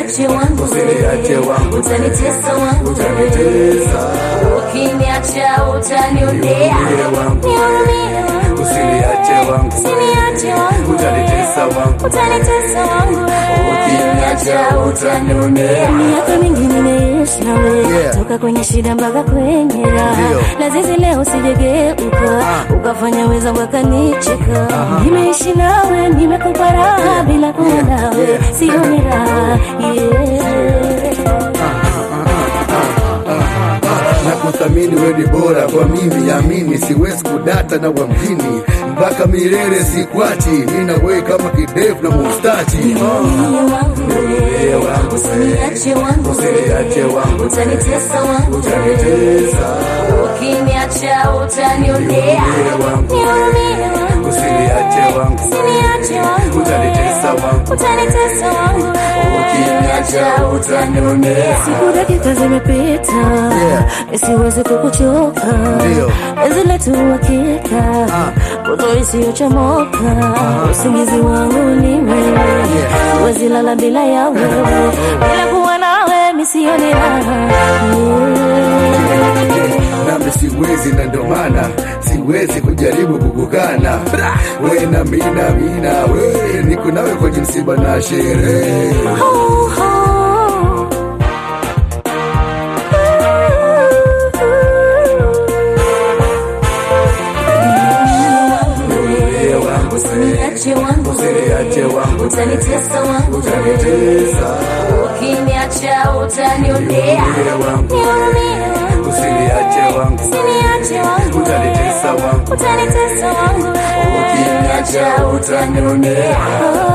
usiniache wangu, usiniache wangu, utanitesa wangu, utanitesa. Ukiniacha utanionea, nihurumie wangu, usiniache wangu, usiniache wangu, utanitesa wangu, utanitesa wangu, ukiniacha utanionea. Miaka mingi nimeishi nawe, toka kwenye shida mpaka kwenye raha. Lazizi leo sijegeuka, ukafanya weza wakanicheka. Nimeishi nawe, nimekupa raha, bila kuwa nawe sio miraha. Nakuthamini wewe ni bora kwa mimi, amini siwezi kudata na wa mjini. Mpaka milele sikwachi, nina wewe kama kidevu na mustachi. Usiniache wangu, usiniache wangu, utanitesa wangu, utanitesa. Ukiniacha utanionea, nihurumie wangu, usiniache wangu, usiniache wangu, utanitesa wangu, utanitesa wangu, ukiniacha utanionea. Siku dakika zimepita, siwezi kukuchoka. Penzi letu hakika, moto isiyochomoka. Usingizi wangu ni wewe, siwezi lala bila ya wewe. Bila kuwa nawe mimi sioni raha. Nami siwezi na ndo maana siwezi kujaribu kukukana. Wewe na mina wewe, niko nawe kwenye msiba na sherehe. Usiniache wangu, usiniache wangu, utanitesa wangu, utanitesa. Ukiniacha utanionea, nihurumie wangu, usiniache wangu, usiniache wangu, utanitesa wangu, utanitesa wangu, ukiniacha utanionea.